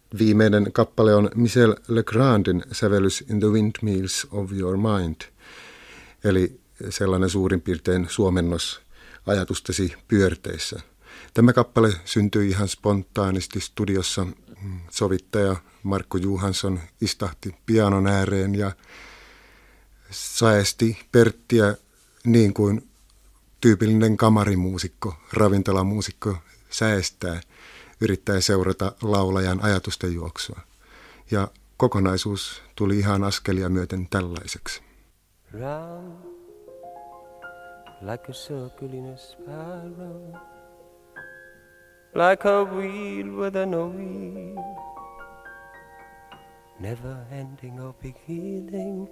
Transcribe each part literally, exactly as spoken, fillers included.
Viimeinen kappale on Michel Legrandin sävellys In the Windmills of Your Mind, eli sellainen suurin piirtein suomennos ajatustesi pyörteissä. Tämä kappale syntyi ihan spontaanisti studiossa. Sovittaja Markku Johansson istahti pianon ääreen ja saesti Perttiä niin kuin tyypillinen kamarimuusikko, ravintolamuusikko säestää, yrittää seurata laulajan ajatusten juoksua. Ja kokonaisuus tuli ihan askelia myöten tällaiseksi. Round like a circle in a spiral, like a wheel within a wheel, never ending or beginning,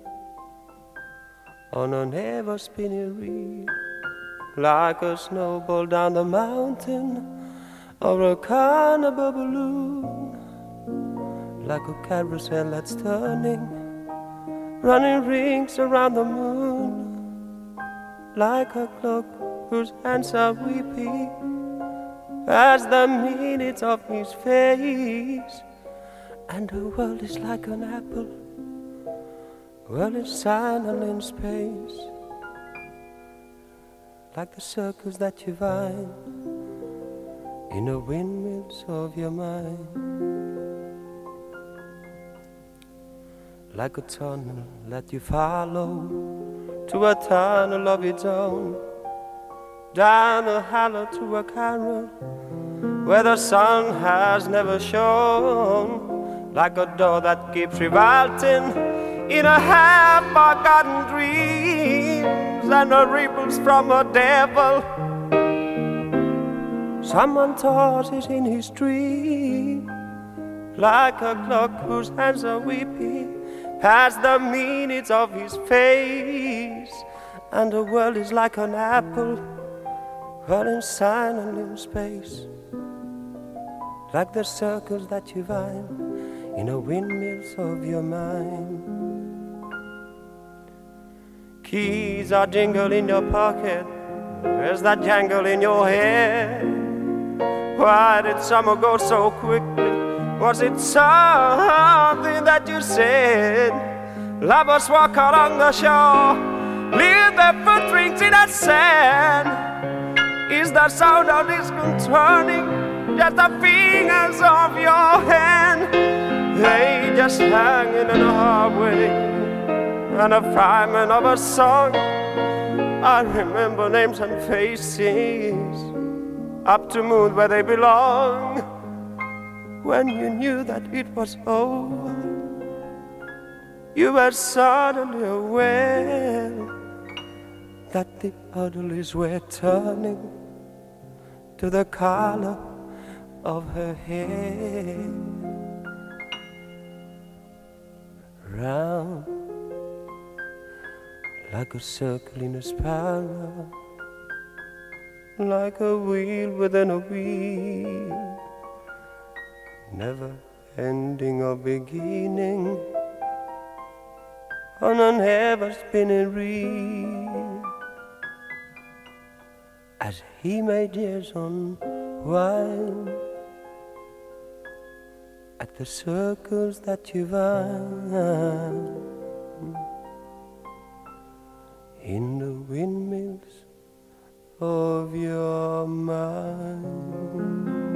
on a never spinning reel, like a snowball down the mountain, or a carnival balloon, like a carousel that's turning, running rings around the moon, like a clock whose hands are weeping as the minutes of his face. And the world is like an apple, world is silent in space, like the circles that you find in the windmills of your mind, like a tunnel that you follow to a tunnel of its own, down a hollow to a carol where the sun has never shone, like a door that keeps revolting in a half-forgotten dreams, and the ripples from a devil someone tosses in his dream, like a clock whose hands are weeping past the minutes of his face. And the world is like an apple running silent in space, like the circles that you find in the windmills of your mind. Keys are jingle in your pocket, there's that jangle in your head. Why did summer go so quickly? Was it something that you said? Lovers walk along the shore, leave their footprints in the sand. Is the sound of distant turning just the fingers of your hand? They just hanging in a hallway, and a fragment of a song. I remember names and faces, up to moon where they belong. When you knew that it was over, you were suddenly aware that the odorless were turning to the color of her hair. Round like a circle in a spiral, like a wheel within a wheel, never ending or beginning, on an ever spinning reel, as he made years unwind at the circles that you find in the windmills of your mind.